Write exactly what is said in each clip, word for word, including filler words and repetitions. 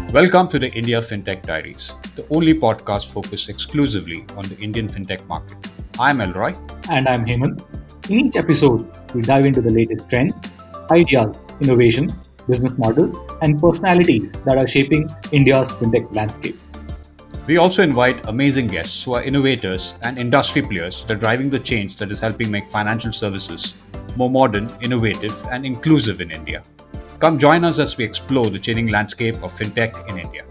Welcome to the India FinTech Diaries, the only podcast focused exclusively on the Indian fintech market. I'm Elroy. And I'm Hemant. In each episode, we dive into the latest trends, ideas, innovations, business models, and personalities that are shaping India's fintech landscape. We also invite amazing guests who are innovators and industry players that are driving the change that is helping make financial services more modern, innovative, and inclusive in India. Come join us as we explore the changing landscape of fintech in India.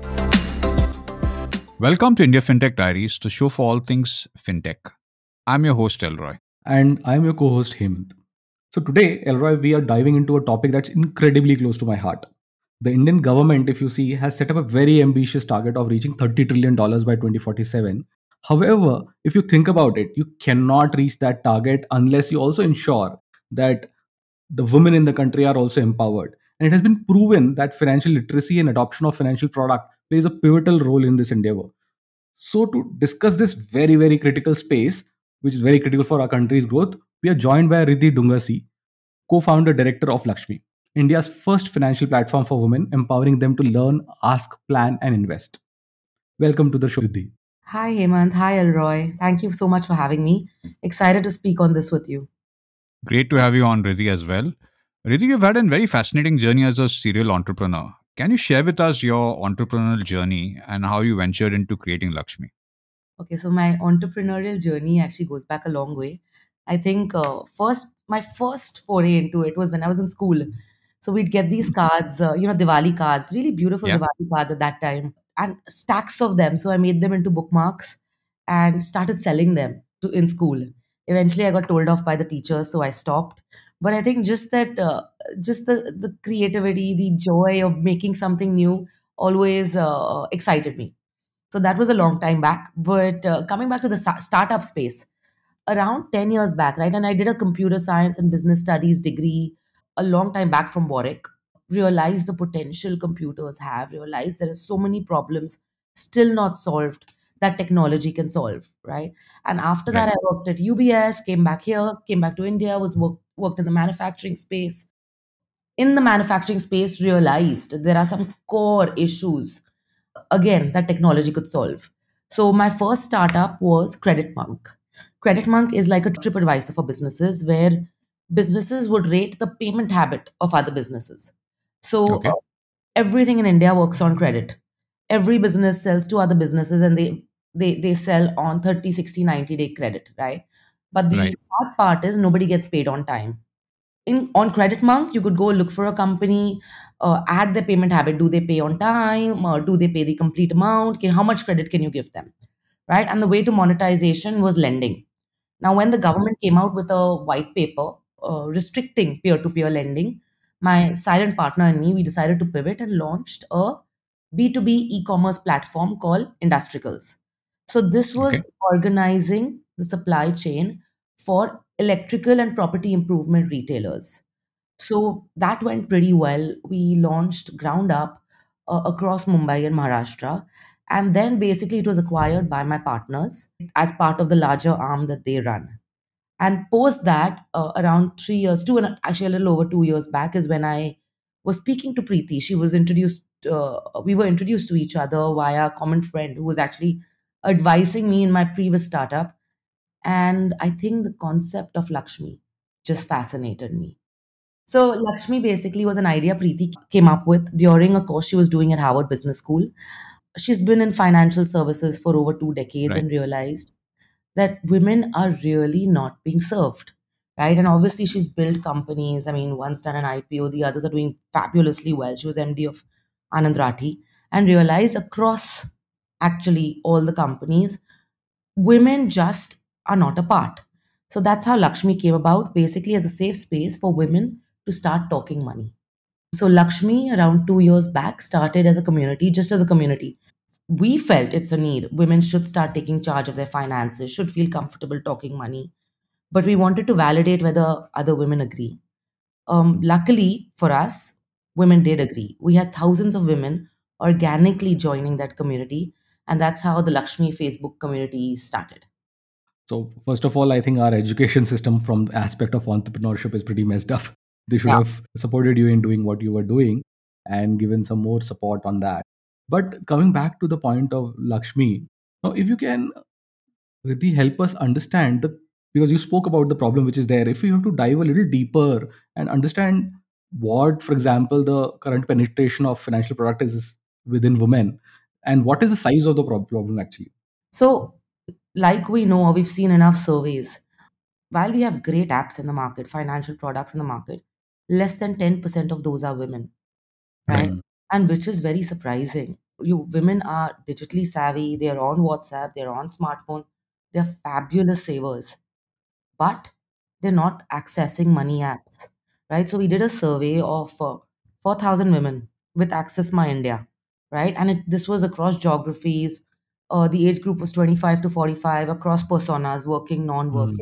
Welcome to India FinTech Diaries, the show for all things fintech. I'm your host, Elroy. And I'm your co host, Hemant. So today, Elroy, we are diving into a topic that's incredibly close to my heart. The Indian government, if you see, has set up a very ambitious target of reaching thirty trillion dollars by twenty forty-seven. However, if you think about it, you cannot reach that target unless you also ensure that the women in the country are also empowered. And it has been proven that financial literacy and adoption of financial product plays a pivotal role in this endeavor. So, to discuss this very, very critical space, which is very critical for our country's growth, we are joined by Riddhi Dungasi, co founder director of Lakshmi, India's first financial platform for women, empowering them to learn, ask, plan, and invest. Welcome to the show, Riddhi. Hi, Hemant. Hi, Elroy. Thank you so much for having me. Excited to speak on this with you. Great to have you on, Riddhi, as well. Riddhi, you've had a very fascinating journey as a serial entrepreneur. Can you share with us your entrepreneurial journey and how you ventured into creating Lakshmi? Okay, so my entrepreneurial journey actually goes back a long way. I think uh, first, my first foray into it was when I was in school. So we'd get these cards, uh, you know, Diwali cards, really beautiful Yeah. Diwali cards at that time, and stacks of them. So I made them into bookmarks and started selling them to in school. Eventually, I got told off by the teachers, so I stopped. But I think just that, uh, just the the creativity, the joy of making something new, always uh, excited me. So that was a long time back. But uh, coming back to the sa- startup space, around ten years back, right? And I did a computer science and business studies degree a long time back from Warwick. Realized the potential computers have, realized there are so many problems still not solved that technology can solve, right? And after that, Right. I worked at U B S, came back here, came back to India, was work, worked in the manufacturing space. In the manufacturing space, realized there are some core issues again that technology could solve. So my first startup was Credit Monk. Credit Monk is like a trip advisor for businesses where businesses would rate the payment habit of other businesses. So uh, Okay. everything in India works on credit. Every business sells to other businesses and they they they sell on thirty, sixty, ninety day credit, right? But the Right. sad part is nobody gets paid on time. In on Credit Monk, you could go look for a company, uh, add their payment habit. Do they pay on time? Or do they pay the complete amount? Can, how much credit can you give them? Right? And the way to monetization was lending. Now, when the government came out with a white paper uh, restricting peer-to-peer lending, my silent partner and me, we decided to pivot and launched a B two B e-commerce platform called Industricals. So this was Okay. organizing the supply chain for electrical and property improvement retailers. So that went pretty well. We launched ground up uh, across Mumbai and Maharashtra. And then basically it was acquired by my partners as part of the larger arm that they run. And post that, uh, around three years, two and actually a little over two years back, is when I was speaking to Preeti. She was introduced, uh, we were introduced to each other via a common friend who was actually advising me in my previous startup. And I think the concept of Lakshmi just fascinated me. So Lakshmi basically was an idea Preeti came up with during a course she was doing at Harvard Business School. She's been in financial services for over two decades Right. and realized that women are really not being served, right? And obviously she's built companies. I mean, one's done an I P O, the others are doing fabulously well. She was M D of Anand Rathi and realized across actually all the companies, women just are not a part. So that's how Lakshmi came about, basically as a safe space for women to start talking money. So Lakshmi, around two years back, started as a community, just as a community. We felt it's a need. Women should start taking charge of their finances, should feel comfortable talking money. But we wanted to validate whether other women agree. Um, luckily for us, women did agree. We had thousands of women organically joining that community. And that's how the Lakshmi Facebook community started. So, first of all, I think our education system from the aspect of entrepreneurship is pretty messed up. They should Yeah. have supported you in doing what you were doing and given some more support on that. But coming back to the point of Lakshmi, now if you can really help us understand the, because you spoke about the problem which is there, if you have to dive a little deeper and understand what, for example, the current penetration of financial product is within women, and what is the size of the prob- problem actually. So, like we know, or we've seen enough surveys, while we have great apps in the market, financial products in the market, less than ten percent of those are women, right? Right. Mm, And which is very surprising. You women are digitally savvy, they're on WhatsApp, they're on smartphone, they're fabulous savers, but they're not accessing money apps, right? So we did a survey of uh, four thousand women with Access My India, right? And it, this was across geographies. Uh, the age group was twenty-five to forty-five, across personas, working, mm, non-working.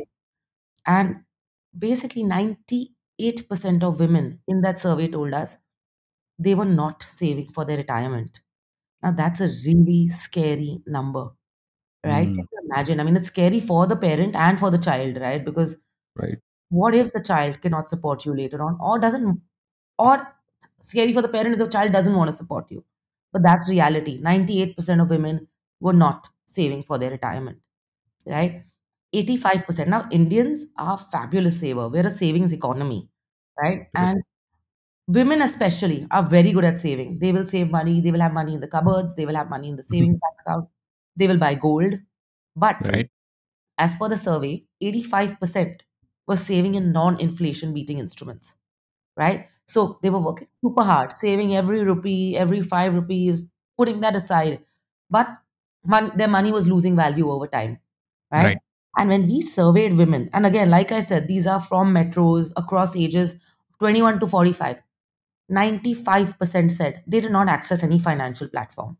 And basically ninety-eight percent of women in that survey told us they were not saving for their retirement. Now that's a really scary number, right? Can mm, you imagine? I mean, it's scary for the parent and for the child, right? Because right. what if the child cannot support you later on, or doesn't, or scary for the parent if the child doesn't want to support you? But that's reality. ninety-eight percent of women were not saving for their retirement, right? eighty-five percent. Now, Indians are fabulous saver. We're a savings economy, right? Right. And women, especially, are very good at saving. They will save money. They will have money in the cupboards. They will have money in the savings bank account. They will buy gold. But Right. as per the survey, eighty-five percent was saving in non inflation beating instruments, right? So they were working super hard, saving every rupee, every five rupees, putting that aside. But mon- their money was losing value over time, right? Right. And when we surveyed women, and again, like I said, these are from metros across ages twenty-one to forty-five, ninety-five percent said they did not access any financial platform.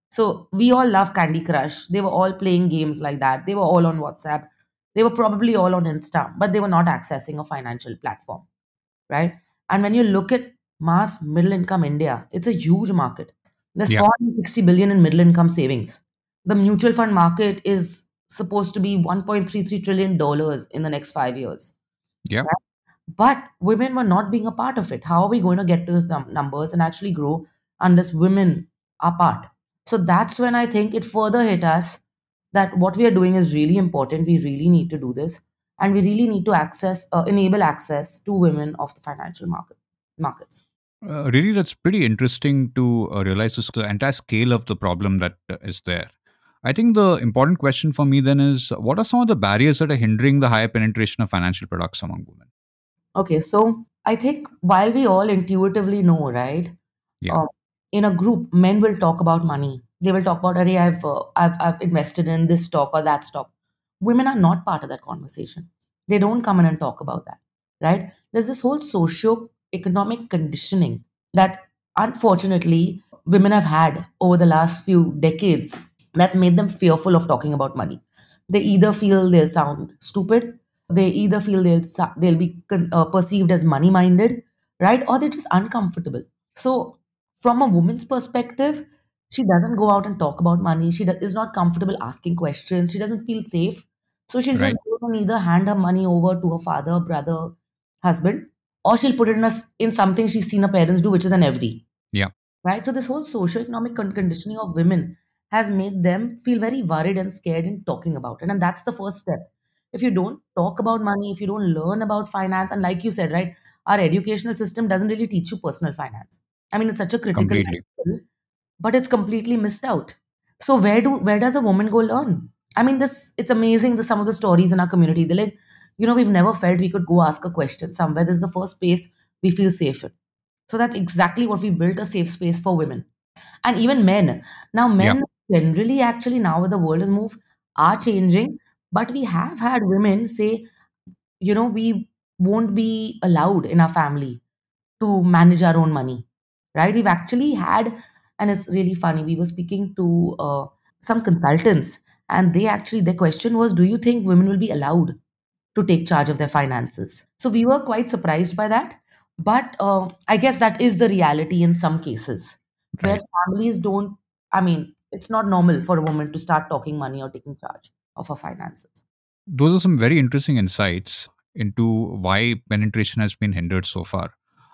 So we all love Candy Crush. They were all playing games like that. They were all on WhatsApp. They were probably all on Insta, but they were not accessing a financial platform, right? And when you look at mass middle income India, it's a huge market. There's Yeah. four hundred sixty billion in middle income savings. The mutual fund market is supposed to be one point three three trillion dollars in the next five years. Yeah. Right? But women were not being a part of it. How are we going to get to those num- numbers and actually grow unless women are part? So that's when I think it further hit us that what we are doing is really important. We really need to do this, and we really need to access, uh, enable access to women of the financial market markets. Uh, really, that's pretty interesting to uh, realize this, the entire scale of the problem that uh, is there. I think the important question for me then is, what are some of the barriers that are hindering the higher penetration of financial products among women? Okay, so I think while we all intuitively know, right, Yeah. uh, in a group, men will talk about money. They will talk about, "Arey, I've, uh, I've, I've invested in this stock or that stock." Women are not part of that conversation. They don't come in and talk about that, right? There's this whole socio-economic conditioning that unfortunately women have had over the last few decades that's made them fearful of talking about money. They either feel they'll sound stupid, they either feel they'll sa- they'll be con- uh, perceived as money minded, right? Or they're just uncomfortable. So, from a woman's perspective, she doesn't go out and talk about money. She do- is not comfortable asking questions. She doesn't feel safe. So she'll just Right. go and either hand her money over to her father, brother, husband, or she'll put it in a s in something she's seen her parents do, which is an F D, Yeah. right? So this whole socioeconomic con- conditioning of women has made them feel very worried and scared in talking about it, and that's the first step. If you don't talk about money, if you don't learn about finance, and like you said, right, our educational system doesn't really teach you personal finance. I mean, it's such a critical life Completely. skill, but it's completely missed out. So where do where does a woman go learn? I mean, this it's amazing the some of the stories in our community. They're like, you know, we've never felt we could go ask a question somewhere. This is the first space we feel safe in. So that's exactly what we built, a safe space for women and even men. Now, Yeah. men generally, actually, now with the world has moved, are changing. But we have had women say, you know, we won't be allowed in our family to manage our own money, right? We've actually had, and it's really funny. We were speaking to uh, some consultants, and they actually, their question was, do you think women will be allowed to take charge of their finances? So we were quite surprised by that. But uh, I guess that is the reality in some cases where Right. families don't, I mean, it's not normal for a woman to start talking money or taking charge of her finances. Those are some very interesting insights into why penetration has been hindered so far.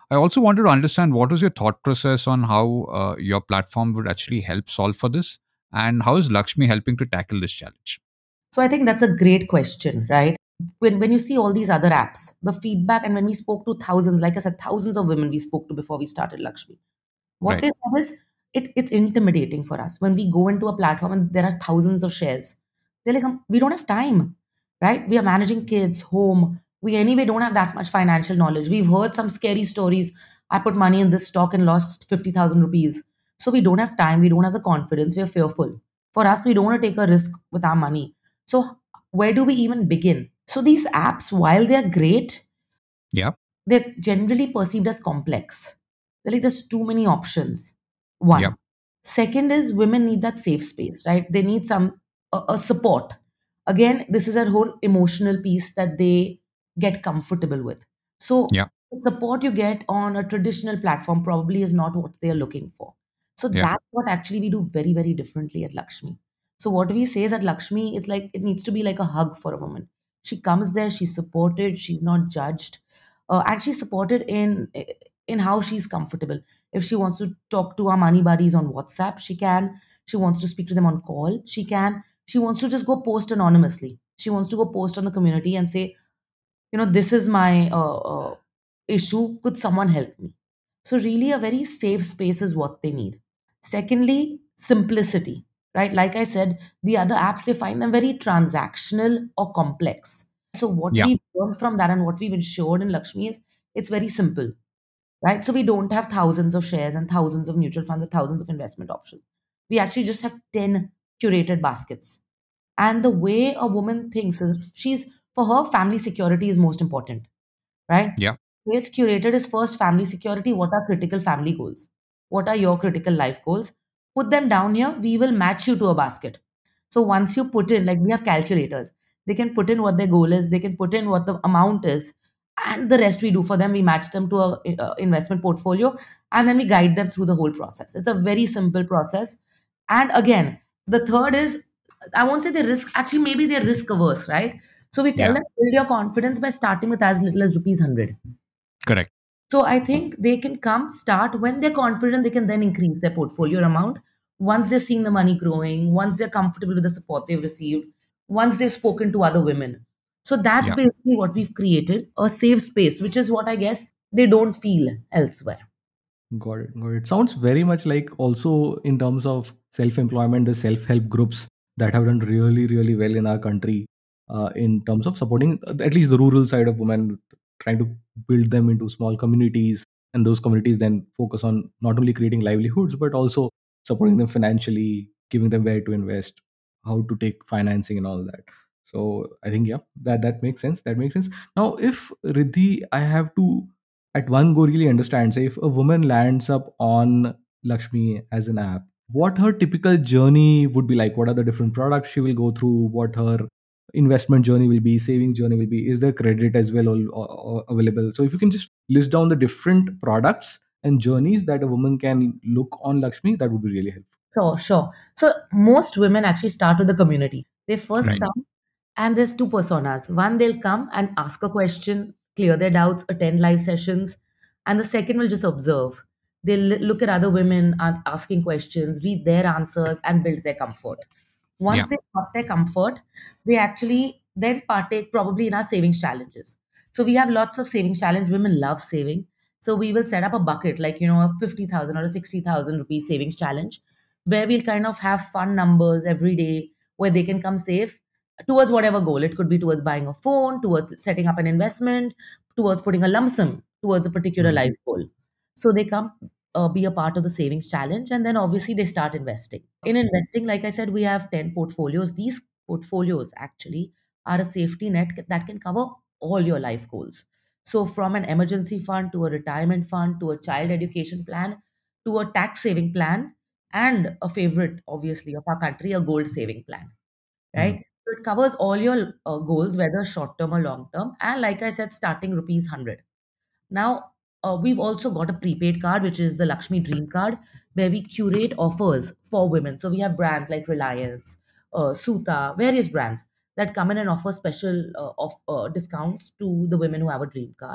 I also wanted to understand what was your thought process on how uh, your platform would actually help solve for this, and how is Lakshmi helping to tackle this challenge? So I think that's a great question, right? When when you see all these other apps, the feedback, and when we spoke to thousands, like I said, thousands of women we spoke to before we started Lakshmi, what Right. they said is it, it's intimidating for us when we go into a platform and there are thousands of shares. They're like, "Um, we don't have time, right? We are managing kids, home. We anyway don't have that much financial knowledge. We've heard some scary stories. I put money in this stock and lost fifty thousand rupees. So we don't have time. We don't have the confidence. We're fearful. For us, we don't want to take a risk with our money. So where do we even begin? So these apps, while they're great, Yeah. they're generally perceived as complex. They're like there's too many options. Yeah. One. Second is women need that safe space, right? They need some a, a support. Again, this is a whole emotional piece that they get comfortable with. So Yeah. the support you get on a traditional platform probably is not what they are looking for. So Yeah. that's what actually we do very, very differently at Lakshmi. So what we say is at Lakshmi, it's like it needs to be like a hug for a woman. She comes there, she's supported, she's not judged, uh, and she's supported in in how she's comfortable. If she wants to talk to our money buddies on WhatsApp, she can. She wants to speak to them on call, she can. She wants to just go post anonymously. She wants to go post on the community and say, you know, this is my uh, uh, issue. Could someone help me? So, really, a very safe space is what they need. Secondly, simplicity, right? Like I said, the other apps, they find them very transactional or complex. So, what Yeah. we've learned from that and what we've ensured in Lakshmi is it's very simple, right? So, we don't have thousands of shares and thousands of mutual funds or thousands of investment options. We actually just have ten curated baskets. And the way a woman thinks is she's, for her, family security is most important, right? Yeah. The way it's curated is first family security. What are critical family goals? What are your critical life goals? Put them down here. We will match you to a basket. So once you put in, like we have calculators, they can put in what their goal is, they can put in what the amount is, and the rest we do for them. We match them to a, a investment portfolio, and then we guide them through the whole process. It's a very simple process. And again, the third is, I won't say they risk, actually, maybe they're risk averse, right? So we tell Yeah. them build your confidence by starting with as little as rupees one hundred. Correct. So I think they can come start when they're confident, they can then increase their portfolio amount. Once they're seeing the money growing, once they're comfortable with the support they've received, once they've spoken to other women. So that's Yeah. basically what we've created, a safe space, which is what I guess they don't feel elsewhere. Got it. Got it. Sounds very much like also in terms of self-employment, the self-help groups that have done really, really well in our country, uh, in terms of supporting uh, at least the rural side of women, trying to build them into small communities, and those communities then focus on not only creating livelihoods but also supporting them financially, giving them where to invest, how to take financing, and all that. So I think yeah, that that makes sense. That makes sense. Now, if Riddhi, I have to at one go really understand, say if a woman lands up on Lakshmi as an app, what her typical journey would be like, what are the different products she will go through, what her investment journey will be, savings journey will be, is there credit as well or, or, or available? So if you can just list down the different products and journeys that a woman can look on Lakshmi, that would be really helpful. Sure, sure. So most women actually start with the community. They first Right. come, and there's two personas. One, they'll come and ask a question, clear their doubts, attend live sessions. And the second will just observe. They'll l- look at other women a- asking questions, read their answers, and build their comfort. Yeah. Once they got their comfort, they actually then partake probably in our savings challenges. So we have lots of savings challenge. Women love saving. So we will set up a bucket, like, you know, a fifty thousand or a sixty thousand rupees savings challenge, where we'll kind of have fun numbers every day where they can come save towards whatever goal. It could be towards buying a phone, towards setting up an investment, towards putting a lump sum towards a particular Mm. life goal. So they come uh, be a part of the savings challenge, and then obviously they start investing. In investing, like I said, we have ten portfolios. These portfolios actually are a safety net that can cover all your life goals. So from an emergency fund to a retirement fund to a child education plan to a tax saving plan, and a favorite, obviously, of our country, a gold saving plan, Mm. right? So it covers all your uh, goals, whether short term or long term. And like I said, starting rupees one hundred. Now, uh, we've also got a prepaid card, which is the Lakshmi Dream Card, where we curate offers for women. So we have brands like Reliance, uh, Suta, various brands that come in and offer special uh, off, uh, discounts to the women who have a dream card.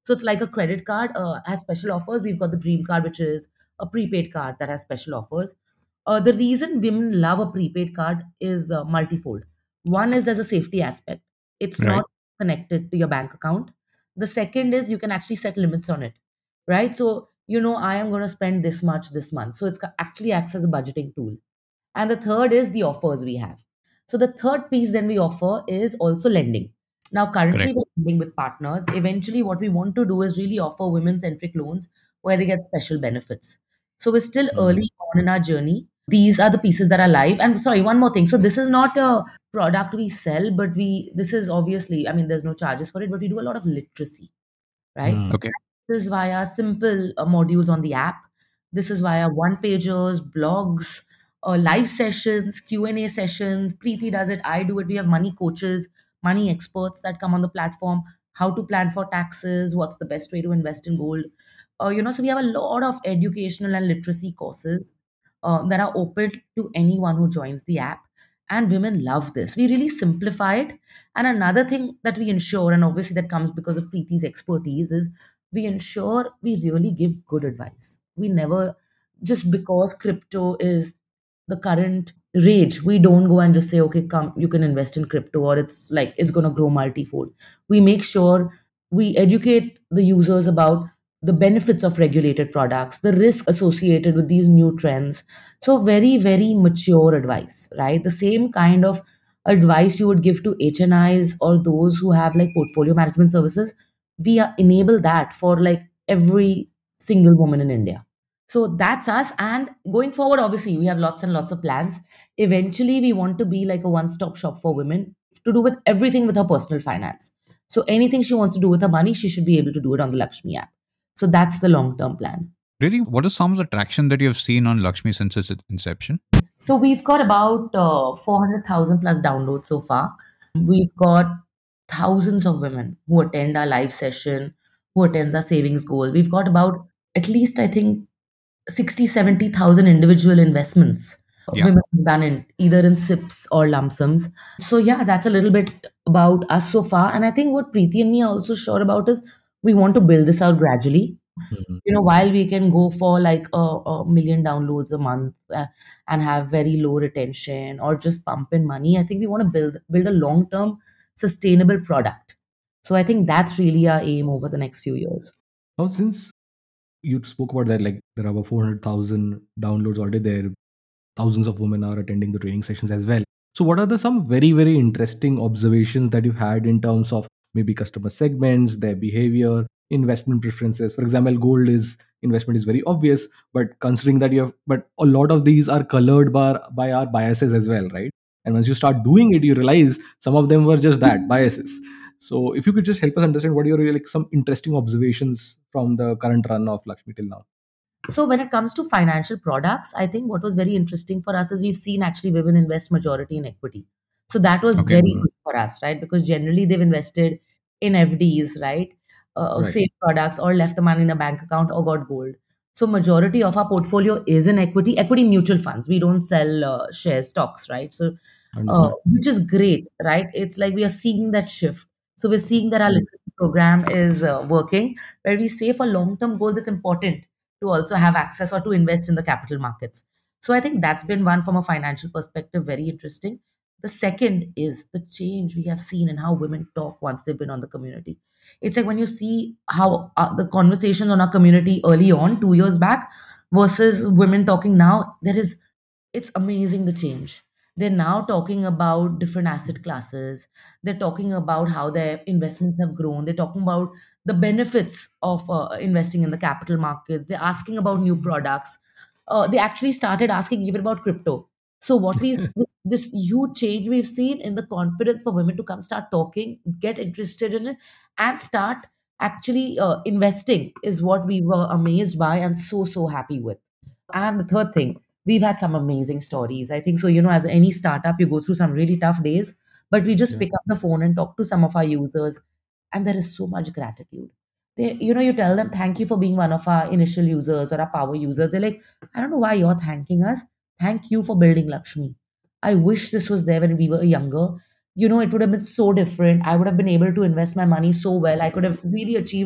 So it's like a credit card uh, has special offers. We've got the Dream Card, which is a prepaid card that has special offers. Uh, the reason women love a prepaid card is uh, multifold. One is there's a safety aspect. It's Right. not connected to your bank account. The second is you can actually set limits on it, right? So you know I am going to spend this much this month. So it's ca- actually acts as a budgeting tool. And the third is the offers we have. So the third piece then we offer is also lending. Now, currently Correct. we're lending with partners. Eventually, what we want to do is really offer women centric loans where they get special benefits. So we're still Mm. early on in our journey. These are the pieces that are live. And sorry, one more thing. So this is not a product we sell, but we this is obviously, I mean, there's no charges for it, but we do a lot of literacy, right? Hmm. Okay. This is via simple uh, modules on the app. This is via one pagers, blogs, uh, live sessions, Q and A sessions. Preeti does it, I do it. We have money coaches, money experts that come on the platform. How to plan for taxes? What's the best way to invest in gold? Uh, you know, so we have a lot of educational and literacy courses um, that are open to anyone who joins the app. And women love this. We really simplify it. And another thing that we ensure, and obviously that comes because of Preeti's expertise, is we ensure we really give good advice. We never, just because crypto is the current rage, we don't go and just say, okay, come, you can invest in crypto or it's like it's going to grow multifold. We make sure we educate the users about the benefits of regulated products, the risk associated with these new trends. So, very, very mature advice, right? The same kind of advice you would give to H N Is or those who have like portfolio management services. We are, enable that for like every single woman in India. So that's us. And going forward, obviously, we have lots and lots of plans. Eventually, we want to be like a one stop shop for women to do with everything with her personal finance. So anything she wants to do with her money, she should be able to do it on the Lakshmi app. So that's the long term plan. Really, what is some of the traction that you have seen on Lakshmi since its inception? So we've got about uh, four hundred thousand plus downloads so far. We've got thousands of women who attend our live session, who attends our savings goal. We've got about at least, I think, sixty, seventy thousand individual investments Yeah. women have done in either in S I Ps or lump sums. So yeah, that's a little bit about us so far. And I think what Preeti and me are also sure about is we want to build this out gradually. Hmm. You know, while we can go for like a, a million downloads a month uh, and have very low retention or just pump in money, I think we want to build build a long term sustainable product. So I think that's really our aim over the next few years. Now, since you spoke about that, like there are over four hundred thousand downloads already there, thousands of women are attending the training sessions as well. So, what are the some very, very interesting observations that you've had in terms of maybe customer segments, their behavior, investment preferences? For example, gold is investment is very obvious, but considering that you have, but a lot of these are colored by by our biases as well, right? And once you start doing it, you realize some of them were just that biases. So, if you could just help us understand what are your like some interesting observations from the current run of Lakshmi till now. So when it comes to financial products, I think what was very interesting for us is we've seen actually women invest majority in equity. So that was Okay. very Mhm. good for us, right? Because generally they've invested in F Ds, right? Uh, Right. safe products or left the money in a bank account or got gold. So majority of our portfolio is in equity, equity mutual funds. We don't sell uh, shares, stocks, right? So uh, Understood. which is great, right? It's like we are seeing that shift. So we're seeing that our Mm. literacy program is uh, working, where we say for long-term goals, it's important to also have access or to invest in the capital markets. So I think that's been one from a financial perspective, very interesting. The second is the change we have seen in how women talk once they've been on the community. It's like when you see how uh, the conversations on our community early on, two years back, versus women talking now, there is, it's amazing the change. They're now talking about different asset classes. They're talking about how their investments have grown. They're talking about the benefits of uh, investing in the capital markets. They're asking about new products. Uh, they actually started asking even about crypto. So what we this, this huge change we've seen in the confidence for women to come start talking, get interested in it, and start actually uh, investing is what we were amazed by and so so happy with. And the third thing, we've had some amazing stories. I think so, you know, as any startup, you go through some really tough days, but we just Yeah. pick up the phone and talk to some of our users, and there is so much gratitude. They, you know, you tell them, thank you for being one of our initial users or our power users. They're like, I don't know why you're thanking us. Thank you for building Lakshmi. I wish this was there when we were younger. You know, it would have been so different. I would have been able to invest my money so well. I could have really achieved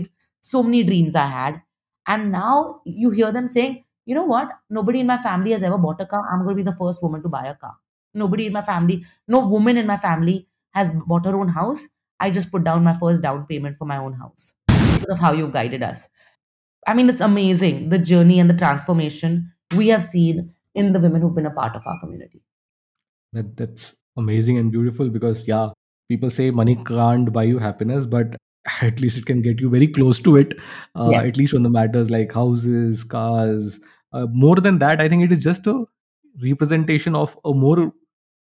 so many dreams I had. And now you hear them saying, you know what? Nobody in my family has ever bought a car. I'm going to be the first woman to buy a car. Nobody in my family, no woman in my family has bought her own house. I just put down my first down payment for my own house because of how you've guided us. I mean, it's amazing the journey and the transformation we have seen in the women who've been a part of our community. That that's amazing and beautiful because yeah, people say money can't buy you happiness, but at least it can get you very close to it. Uh, Yeah. at least on the matters like houses, cars. Uh, more than that, I think it is just a representation of a more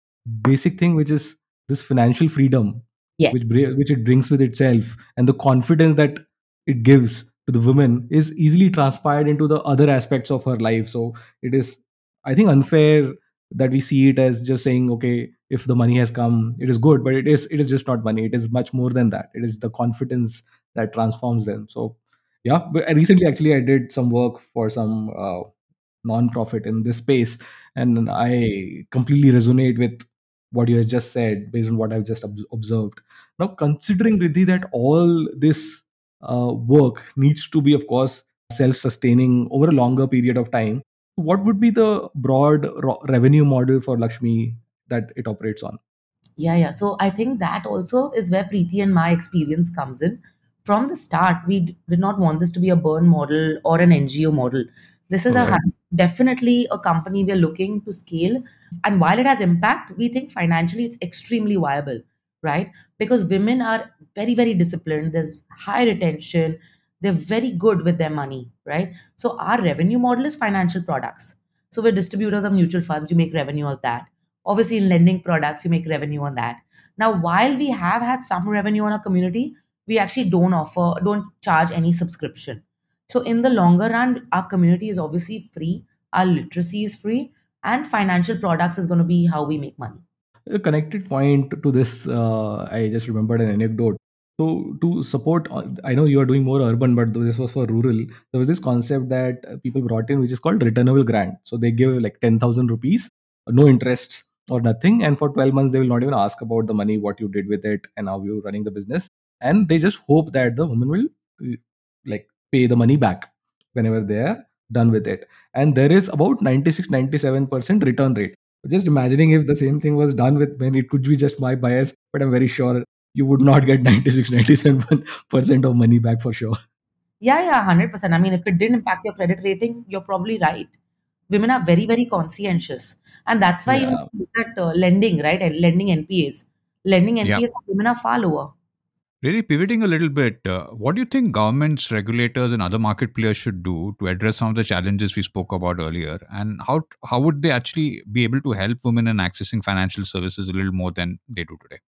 basic thing, which is this financial freedom, Yeah. which bri- which it brings with itself, and the confidence that it gives to the woman is easily transpired into the other aspects of her life. So it is, I think, unfair that we see it as just saying, okay, if the money has come, it is good, but it is it is just not money. It is much more than that. It is the confidence that transforms them. So yeah, but recently actually I did some work for some uh, non-profit in this space, and I completely resonate with what you have just said based on what I've just ob- observed. Now, considering Riddhi that all this uh, work needs to be, of course, self-sustaining over a longer period of time, what would be the broad ro- revenue model for Lakshmi that it operates on? Yeah, yeah. So I think that also is where Preeti and my experience comes in. From the start, we d- did not want this to be a burn model or an N G O model. This is a Okay. hun- definitely a company we're looking to scale. And while it has impact, we think financially it's extremely viable, right? Because women are very, very disciplined. There's high retention. They're very good with their money, right? So our revenue model is financial products. So we're distributors of mutual funds. You make revenue of that. Obviously, in lending products, you make revenue on that. Now, while we have had some revenue on our community, we actually don't offer, don't charge any subscription. So, in the longer run, our community is obviously free, our literacy is free, and financial products is going to be how we make money. A connected point to this, uh, I just remembered an anecdote. So, to support, uh, I know you are doing more urban, but this was for rural. There was this concept that uh, people brought in, which is called returnable grant. So, they give like ten thousand rupees, no interests or nothing. And for twelve months, they will not even ask about the money, what you did with it, and how you're running the business. And they just hope that the woman will uh, like pay the money back whenever they are done with it. And there is about ninety-six, ninety-seven percent return rate. Just imagining if the same thing was done with men, it could be just my bias, but I'm very sure you would not get ninety-six, ninety-seven percent of money back for sure. Yeah, yeah, one hundred percent. I mean, if it didn't impact your credit rating, you're probably right. Women are very, very conscientious. And that's why even Yeah. if you look at uh, lending, right? And lending N P As. Lending Yeah. N P As for women are far lower. Really pivoting a little bit, uh, what do you think governments, regulators, and other market players should do to address some of the challenges we spoke about earlier? And how how would they actually be able to help women in accessing financial services a little more than they do today?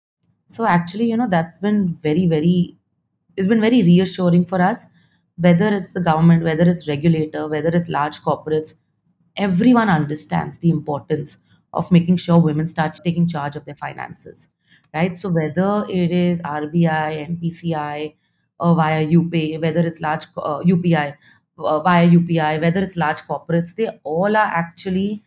So actually, you know, that's been very, very, it's been very reassuring for us. Whether it's the government, whether it's regulator, whether it's large corporates, everyone understands the importance of making sure women start taking charge of their finances, right? So whether it is R B I, N P C I, or via U P I, whether it's large uh, U P I, uh, via U P I, whether it's large corporates, they all are actually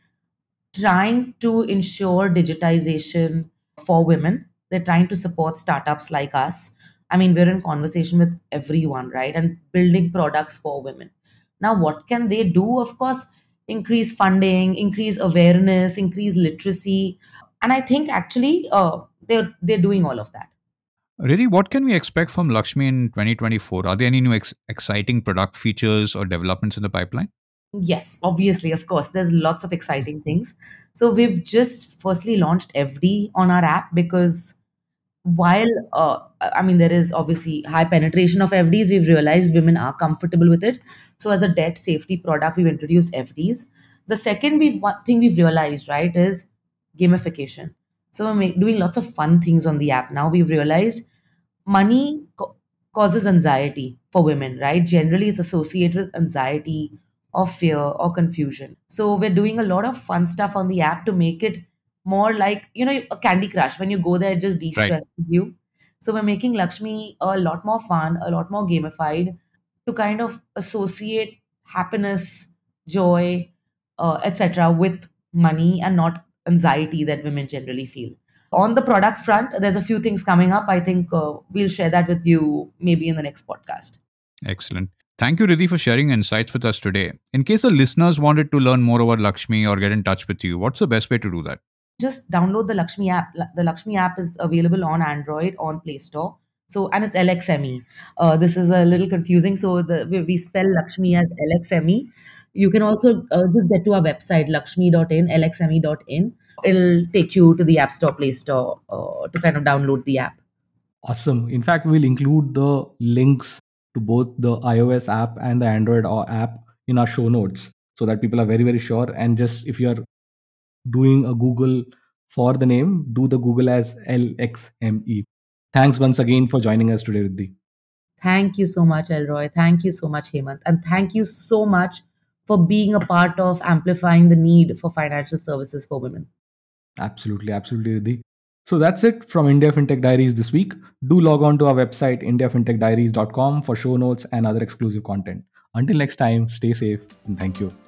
trying to ensure digitization for women. They're trying to support startups like us. I mean, we're in conversation with everyone, right? And building products for women. Now, what can they do? Of course, increase funding, increase awareness, increase literacy. And I think actually uh, they're, they're doing all of that. Really, what can we expect from Lakshmi in twenty twenty-four? Are there any new ex- exciting product features or developments in the pipeline? Yes, obviously, of course, there's lots of exciting things. So we've just firstly launched F D on our app because while uh, I mean there is obviously high penetration of F Ds, we've realized women are comfortable with it. So as a debt safety product, we've introduced F Ds. The second we've one thing we've realized, right, is gamification. So we're make, doing lots of fun things on the app now. We've realized money co- causes anxiety for women, right? Generally, it's associated with anxiety or fear or confusion. So we're doing a lot of fun stuff on the app to make it more like, you know, a Candy Crush. When you go there, it just Right. de-stresses you. So we're making Lakshmi a lot more fun, a lot more gamified to kind of associate happiness, joy, uh, et cetera with money and not anxiety that women generally feel. On the product front, there's a few things coming up. I think uh, we'll share that with you maybe in the next podcast. Excellent. Thank you, Riddhi, for sharing insights with us today. In case the listeners wanted to learn more about Lakshmi or get in touch with you, what's the best way to do that? Just download the Lakshmi app. La- The Lakshmi app is available on Android on Play Store. So and it's L X M E. Uh, this is a little confusing. So the we, we spell Lakshmi as L X M E. You can also uh, just get to our website lakshmi dot in, l x m e dot in. It'll take you to the App Store, Play Store uh, to kind of download the app. Awesome. In fact, we'll include the links to both the iOS app and the Android o- app in our show notes so that people are very, very sure. And just if you're doing a Google for the name, do the Google as L X M E. Thanks once again for joining us today, Riddhi. Thank you so much, Elroy. Thank you so much, Hemant. And thank you so much for being a part of amplifying the need for financial services for women. Absolutely, absolutely, Riddhi. So that's it from India FinTech Diaries this week. Do log on to our website, india fintech diaries dot com, for show notes and other exclusive content. Until next time, stay safe and thank you.